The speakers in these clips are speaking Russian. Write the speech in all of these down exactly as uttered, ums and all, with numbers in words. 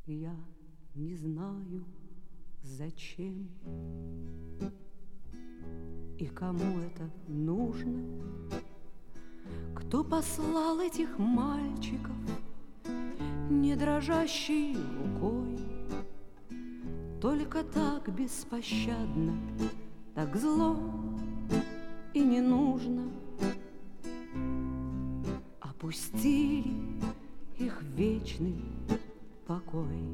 Я не знаю, зачем и кому это нужно, кто послал этих мальчиков не дрожащей рукой, только так беспощадно, так зло и не нужно. Опустили их в вечный покой.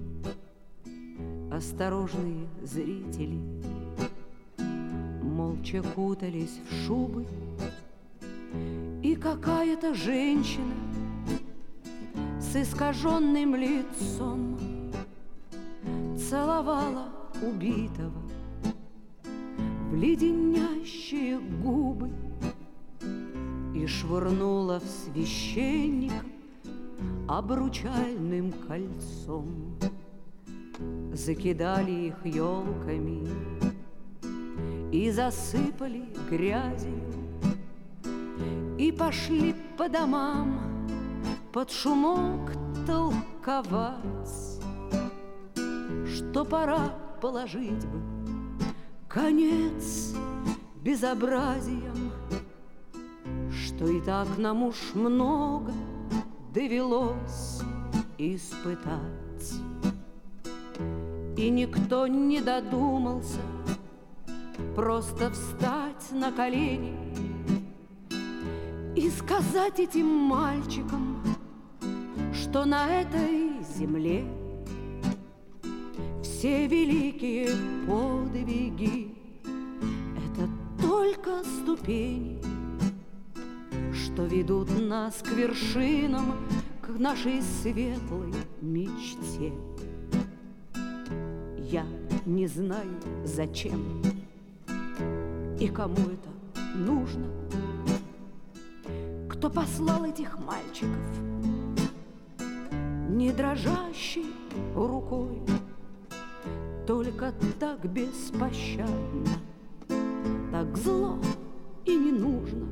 Осторожные зрители молча кутались в шубы, и какая-то женщина с искаженным лицом целовала убитого в леденящие губы и швырнула в священника обручальным кольцом. Закидали их елками и засыпали грязью, и пошли по домам под шумок толковать, что пора положить бы конец безобразиям, что и так нам уж много довелось испытать. И никто не додумался просто встать на колени и сказать этим мальчикам, что на этой земле все великие подвиги — это только ступени, что ведут нас к вершинам, к нашей светлой мечте. Я не знаю, зачем и кому это нужно, кто послал этих мальчиков не дрожащей рукой, только так беспощадно, так зло и не нужно.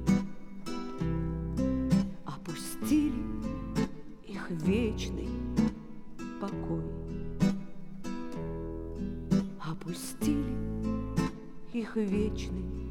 Опустили их в вечный покой. Опустили их в вечный